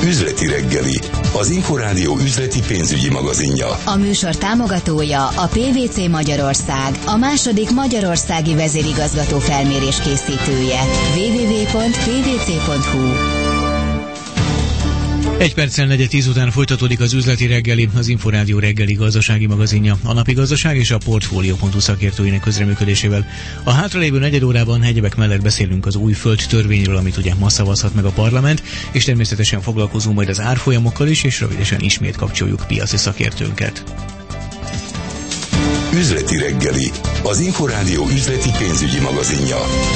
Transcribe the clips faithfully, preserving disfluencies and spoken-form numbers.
Üzleti reggeli, az Inforádió üzleti pénzügyi magazinja. A műsor támogatója a pé vé cé Magyarország, a második magyarországi vezérigazgató felmérés készítője. double-u double-u double-u pont p v c pont h u. Egy perccel negyed tíz után folytatódik az üzleti reggeli, az Inforádió reggeli gazdasági magazinja, a napi gazdaság és a Portfolio pont hu szakértőinek közreműködésével. A hátralévő negyed órában egyebek mellett beszélünk az új föld törvényről, amit ugye ma szavazhat meg a parlament, és természetesen foglalkozunk majd az árfolyamokkal is, és rövidesen ismét kapcsoljuk piaci szakértőnket. Üzleti reggeli, az Inforádió üzleti pénzügyi magazinja.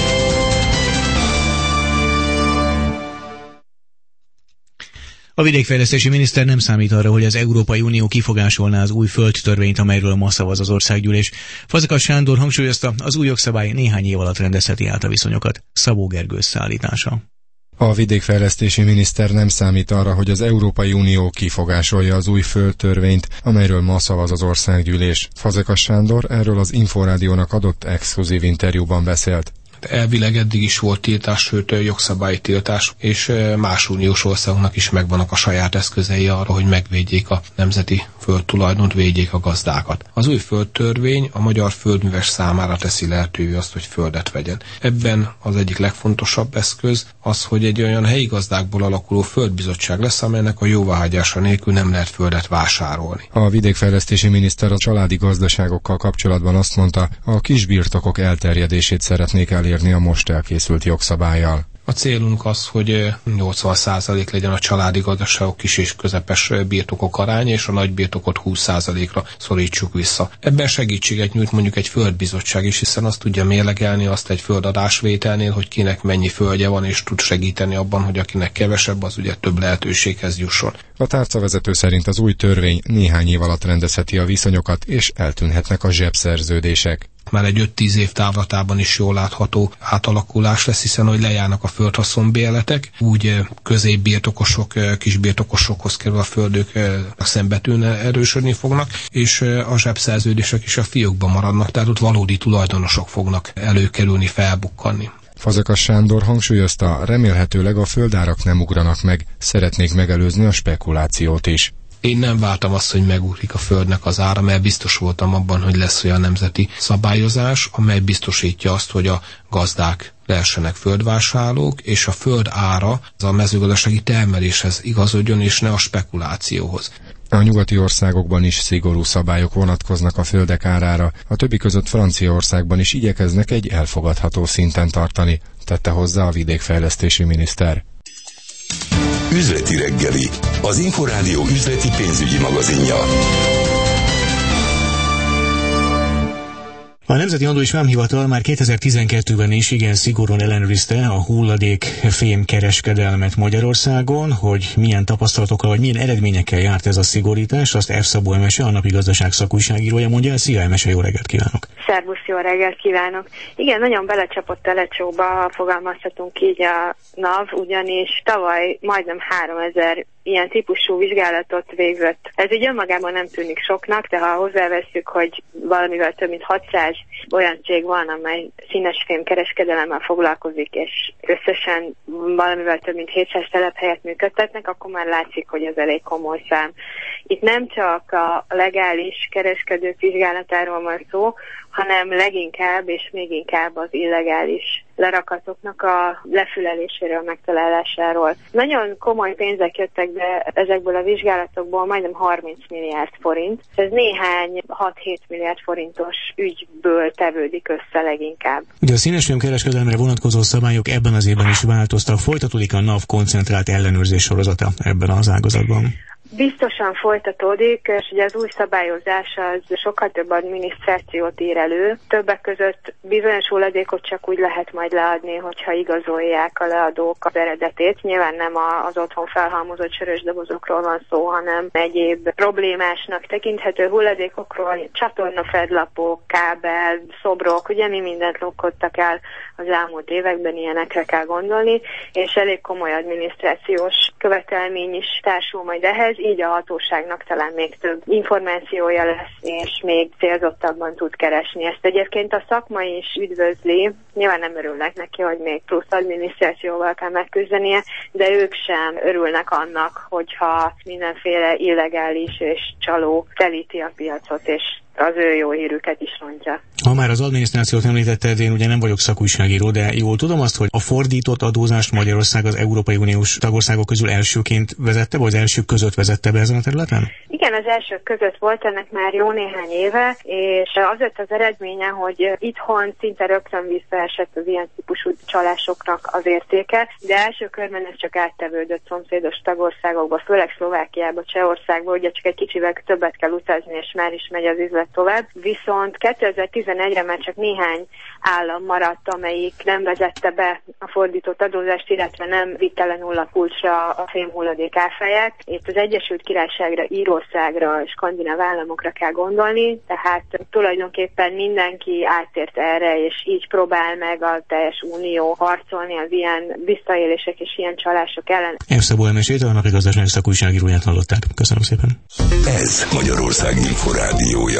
A vidékfejlesztési miniszter nem számít arra, hogy az Európai Unió kifogásolná az új földtörvényt, amelyről ma szavaz az országgyűlés. Fazekas Sándor hangsúlyozta, az új jogszabály néhány év alatt rendezheti át a viszonyokat. Szabó Gergő összeállítása. A vidékfejlesztési miniszter nem számít arra, hogy az Európai Unió kifogásolja az új földtörvényt, amelyről ma szavaz az országgyűlés. Fazekas Sándor erről az Inforádiónak adott exkluzív interjúban beszélt. Elvileg eddig is volt tiltás, sőt jogszabályi tiltás, és más uniós országoknak is megvannak a saját eszközei arra, hogy megvédjék a nemzeti földtulajdont, védjék a gazdákat. Az új földtörvény a magyar földműves számára teszi lehetővé azt, hogy földet vegyen. Ebben az egyik legfontosabb eszköz az, hogy egy olyan helyi gazdákból alakuló földbizottság lesz, amelynek a jóváhagyása nélkül nem lehet földet vásárolni. A vidékfejlesztési miniszter a családi gazdaságokkal kapcsolatban azt mondta, a kisbirtokok elterjedését szeretnék elérni a most elkészült jogszabállyal. A célunk az, hogy nyolcvan százalék legyen a családi gazdaságok kis és közepes birtokok aránya, és a nagy birtokot húsz százalékra szorítsuk vissza. Ebben segítséget nyújt mondjuk egy földbizottság is, hiszen azt tudja mérlegelni azt egy földadásvételnél, hogy kinek mennyi földje van, és tud segíteni abban, hogy akinek kevesebb, az ugye több lehetőséghez jusson. A tárcavezető szerint az új törvény néhány év alatt rendezheti a viszonyokat, és eltűnhetnek a zsebszerződések. Már egy öt-tíz év távlatában is jól látható átalakulás lesz, hiszen hogy lejárnak a földhaszonbérletek, úgy középbirtokosok, kisbirtokosokhoz kerül a földök szembetűn erősödni fognak, és a zsebszerződések is a fiókban maradnak, tehát ott valódi tulajdonosok fognak előkerülni, felbukkanni. Fazekas Sándor hangsúlyozta, remélhetőleg a földárak nem ugranak meg, szeretnék megelőzni a spekulációt is. Én nem vártam azt, hogy megugrik a földnek az ára, mert biztos voltam abban, hogy lesz olyan nemzeti szabályozás, amely biztosítja azt, hogy a gazdák lehessenek földvásárlók, és a föld ára az a mezőgazdasági termeléshez igazodjon, és ne a spekulációhoz. A nyugati országokban is szigorú szabályok vonatkoznak a földek árára, a többi között Franciaországban is igyekeznek egy elfogadható szinten tartani, tette hozzá a vidékfejlesztési miniszter. Üzleti reggeli, az Inforádió üzleti pénzügyi magazinja. A Nemzeti Adó és Vámhivatal már kétezer-tizenkettőben is igen szigorúan ellenőrizte a hulladékfém kereskedelmet Magyarországon, hogy milyen tapasztalatokkal vagy milyen eredményekkel járt ez a szigorítás, azt F. Szabó Emese, a Napi Gazdaság szakújságírója mondja. Szia Emese, jó reggelt kívánok! Szervusz, jó reggelt kívánok! Igen, nagyon belecsapott a lecsóba, fogalmazhatunk így a NAV, ugyanis tavaly majdnem háromezer ilyen típusú vizsgálatot végzett. Ez így önmagában nem tűnik soknak, de ha hozzáveszünk, hogy valamivel több mint hatszáz olyan cég van, amely színes fém kereskedelemmel foglalkozik, és összesen valamivel több mint hétszáz telephelyet működtetnek, akkor már látszik, hogy ez elég komoly szám. Itt nem csak a legális kereskedők vizsgálatáról van szó, hanem leginkább és még inkább az illegális lerakatoknak a lefüleléséről, megtalálásáról. Nagyon komoly pénzek jöttek be ezekből a vizsgálatokból, majdnem harminc milliárd forint. Ez néhány hat-hét milliárd forintos ügyből tevődik össze leginkább. Ugye a színesfém kereskedelemre vonatkozó szabályok ebben az évben is változtak. Folytatódik a NAV koncentrált ellenőrzés sorozata ebben az ágazatban? Biztosan folytatódik, és ugye az új szabályozás az sokkal több adminisztrációt ír elő. Többek között bizonyos hulladékot csak úgy lehet majd leadni, hogyha igazolják a leadók az eredetét. Nyilván nem az otthon felhalmozott sörös dobozokról van szó, hanem egyéb problémásnak tekinthető hulladékokról, csatornafedlapok, kábel, szobrok, ugye mi mindent lopkodtak el az elmúlt években, ilyenekre kell gondolni, és elég komoly adminisztrációs követelmény is társul majd ehhez, így a hatóságnak talán még több információja lesz, és még célzottabban tud keresni. Ezt egyébként a szakma is üdvözli, nyilván nem örülnek neki, hogy még plusz adminisztrációval kell megküzdenie, de ők sem örülnek annak, hogyha mindenféle illegális és csaló telíti a piacot, és az ő jó hírüket is rontja. Ha már az adminisztrációt említetted, én ugye nem vagyok szakújságíró, de jól tudom azt, hogy a fordított adózást Magyarország az Európai Uniós tagországok közül elsőként vezette, vagy az elsők között vezette be ezen a területen? Igen, az elsők között volt ennek már jó néhány éve, és az lett az eredménye, hogy itthon szinte rögtön visszaesett az ilyen típusú csalásoknak az értéke, de első körben ez csak áttevődött szomszédos tagországokba, főleg Szlovákiába, Csehországba, ugye csak egy kicsivel többet kell utazni, és már is megy az üzlet tovább. Viszont kétezer-tizenegyre már csak néhány állam maradt, amelyik nem vezette be a fordított adózást, illetve nem vitte le nulla kulcsra a fémhulladék áfáját. Itt az Egyesült Királyságra, Írországra és skandináv államokra kell gondolni, tehát tulajdonképpen mindenki áttért erre, és így próbál meg a teljes unió harcolni az ilyen visszaélések és ilyen csalások ellen. Evszabó Emesét, a Napi Gazdaság szakújságíróját hallották. Köszönöm szépen. Ez Magyarország Inforádiója.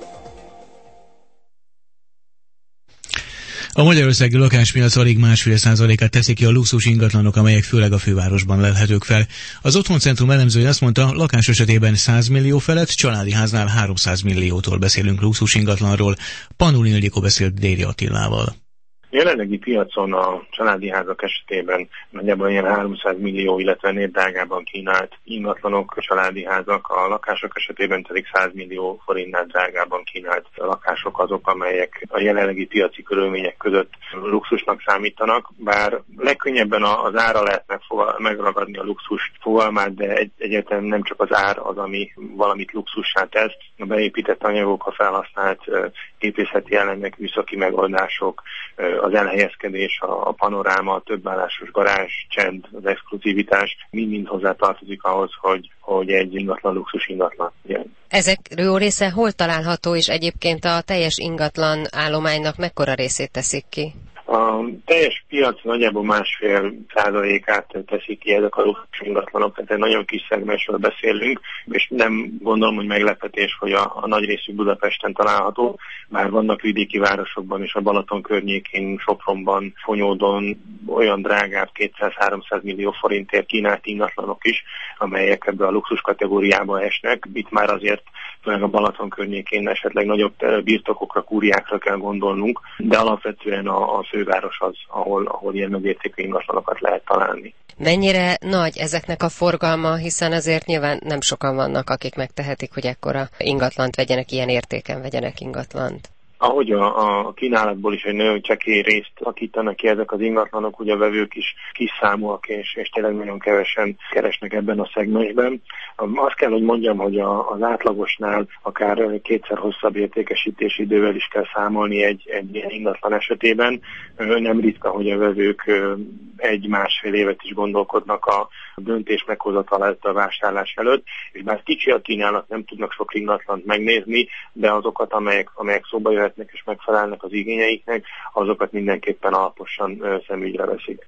A magyarországi lakáspiac alig másfél százalékát teszik ki a luxus ingatlanok, amelyek főleg a fővárosban lelhetők fel. Az Otthoncentrum elemzője azt mondta, lakás esetében száz millió felett, családi háznál háromszáz milliótól beszélünk luxus ingatlanról. Panulin Ildikó beszélt Déri Attilával. Jelenlegi piacon a családi házak esetében nagyjából ilyen háromszáz millió, illetve ennél drágában kínált ingatlanok, családi házak, a lakások esetében pedig száz millió forintnál drágában kínált lakások azok, amelyek a jelenlegi piaci körülmények között luxusnak számítanak, bár legkönnyebben az ára lehet megragadni a luxus fogalmát, de egy, egyáltalán nem csak az ár az, ami valamit luxussá tesz. A beépített anyagok, a felhasznált épészeti elemek, műszaki megoldások, az elhelyezkedés, a panoráma, a többállásos garázs, csend, az exkluzivitás mind-mind hozzá tartozik ahhoz, hogy, hogy egy ingatlan luxus ingatlan legyen. Ezek jó része hol található, és egyébként a teljes ingatlan állománynak mekkora részét teszik ki? A teljes piac nagyjából másfél százalékát teszik ki ezek a luxus ingatlanok, tehát egy nagyon kis szegmensről beszélünk, és nem gondolom, hogy meglepetés, hogy a, a nagy részük Budapesten található, bár vannak vidéki városokban és a Balaton környékén, Sopronban, Fonyódon olyan drágább kétszáz-háromszáz millió forintért kínált ingatlanok is, amelyek ebbe a luxus kategóriába esnek. Itt már azért főleg a Balaton környékén esetleg nagyobb birtokokra, kúriákra kell gondolnunk, de alapvetően a, a főváros az, ahol, ahol ilyen nagyértékű ingatlanokat lehet találni. Mennyire nagy ezeknek a forgalma, hiszen azért nyilván nem sokan vannak, akik megtehetik, hogy ekkora ingatlant vegyenek, ilyen értéken vegyenek ingatlant. Ahogy a, a kínálatból is egy nagyon csekély részt alakítanak ki ezek az ingatlanok, ugye a vevők is kis számúak, és, és tényleg nagyon kevesen keresnek ebben a szegmensben. Azt kell, hogy mondjam, hogy a, az átlagosnál akár kétszer hosszabb értékesítési idővel is kell számolni egy, egy ilyen ingatlan esetében. Nem ritka, hogy a vevők egy-másfél évet is gondolkodnak a döntés meghozatal előtt, a vásárlás előtt, és bár kicsi a kínálat, nem tudnak sok ingatlant megnézni, de azokat, amelyek, amelyek szóba jöhetnek és megfelelnek az igényeiknek, azokat mindenképpen alaposan szemügyre veszik.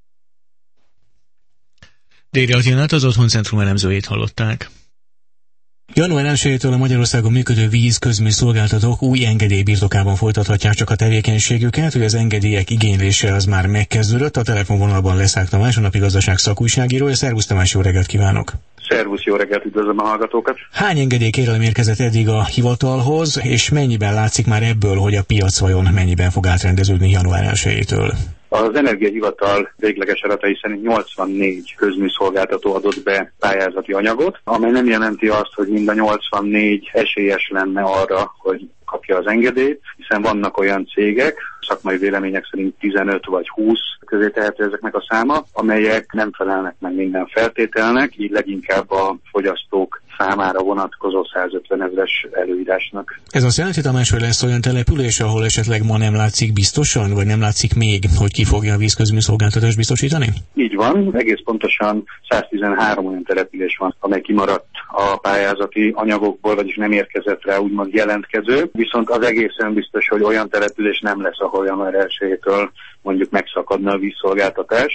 Déri Attilát, az Otthoncentrum elemzőjét hallották. január elsejétől a Magyarországon működő víz közműszolgáltatók új engedély birtokában folytathatják csak a tevékenységüket, hogy az engedélyek igénylése az már megkezdődött. A telefonvonalban Leszák Tamás, a Napi Gazdaság szakújságírója. Szervusz Tamás, jó reggelt kívánok! Szervusz, jó reggelt, üdvözlöm a hallgatókat! Hány engedélykérelem érkezett eddig a hivatalhoz, és mennyiben látszik már ebből, hogy a piac vajon mennyiben fog átrendeződni január elsejétől? Az Energiahivatal végleges adatai szerint nyolcvannégy közműszolgáltató adott be pályázati anyagot, amely nem jelenti azt, hogy mind a nyolcvannégy esélyes lenne arra, hogy kapja az engedélyt, hiszen vannak olyan cégek, szakmai vélemények szerint tizenöt vagy húsz közé tehető ezeknek a száma, amelyek nem felelnek meg minden feltételnek, így leginkább a fogyasztók számára vonatkozó százötven ezres előírásnak. Ez azt jelenti, Tamás, hogy lesz olyan település, ahol esetleg ma nem látszik biztosan, vagy nem látszik még, hogy ki fogja a vízközműszolgáltatást biztosítani? Így van, egész pontosan száztizenhárom olyan település van, amely kimaradt a pályázati anyagokból, vagyis nem érkezett rá úgymond jelentkező, viszont az egészen biztos, hogy olyan település nem lesz, ahol január elsejétől mondjuk megszakadna a vízszolgáltatás.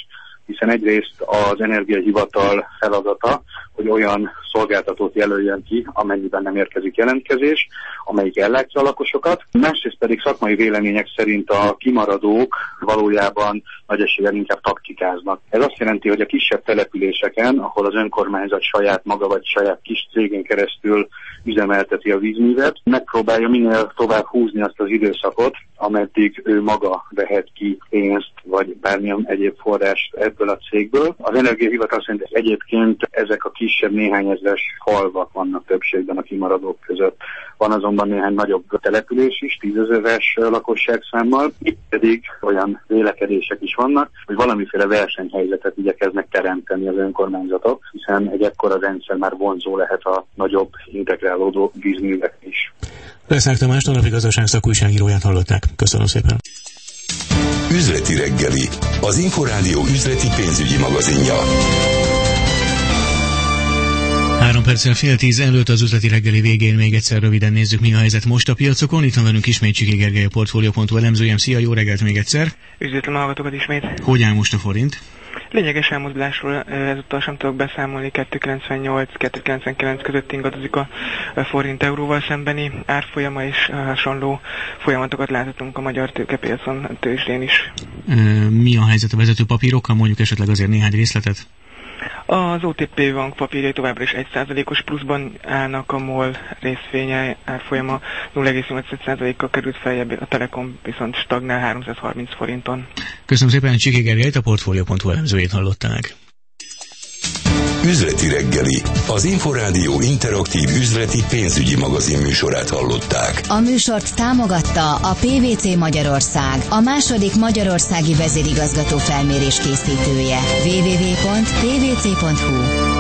hiszen egyrészt az Energiahivatal feladata, hogy olyan szolgáltatót jelöljen ki, amennyiben nem érkezik jelentkezés, amelyik ellátja a lakosokat. Másrészt pedig szakmai vélemények szerint a kimaradók valójában nagy eséllyel inkább taktikáznak. Ez azt jelenti, hogy a kisebb településeken, ahol az önkormányzat saját maga vagy saját kis cégén keresztül üzemelteti a vízművet, megpróbálja minél tovább húzni azt az időszakot, ameddig ő maga vehet ki pénzt vagy bármilyen egyéb forrást ebből a cégből. Az Energiahivatal szerint egyébként ezek a kisebb néhány ezres falvak vannak többségben a kimaradók között. Van azonban néhány nagyobb település is, tízezeres lakosságszámmal. Itt pedig olyan vélekedések is vannak, hogy valamiféle versenyhelyzetet igyekeznek teremteni az önkormányzatok, hiszen egy ekkora rendszer már vonzó lehet a nagyobb integrálódó vízművek is. Leszák Tamás, a Napi Gazdaság szakújságíróját hallották. Köszönöm szépen. Üzleti reggeli, az Inforádió üzleti pénzügyi magazinja. Három perccel fél tíz előtt az üzleti reggeli végén még egyszer röviden nézzük, mi a helyzet most a piacokon. Itt van velünk ismét Csiki Gergely, a Portfolio pont hu elemzőjem. Szia, jó reggelt még egyszer. Üdvözlöm a hallgatókat ismét. Hogy áll most a forint? Lényeges elmozdulásról ezúttal sem tudok beszámolni, kettő kilencvennyolc kettő kilencvenkilenc között ingadozik a forint euróval szembeni árfolyama, és hasonló folyamatokat láthatunk a magyar tőkepiacon, tőzsdén is. Mi a helyzet a vezető papírokkal, mondjuk esetleg azért néhány részletet? Az o té pé Bank papírjai továbbra is egy százalékos pluszban állnak, a MOL részvénye árfolyama nulla egész nyolc százalékkal került feljebb, a Telekom viszont stagnál háromszázharminc forinton. Köszönöm szépen, Csiki Gergelyt, a Portfolio pont hu elemzőjét hallották. Üzleti reggeli, az Inforádió interaktív üzleti pénzügyi magazin műsorát hallották. A műsort támogatta a pé vé cé Magyarország, a második magyarországi vezérigazgató felmérés készítője. double-u double-u double-u pont pé vé cé pont hu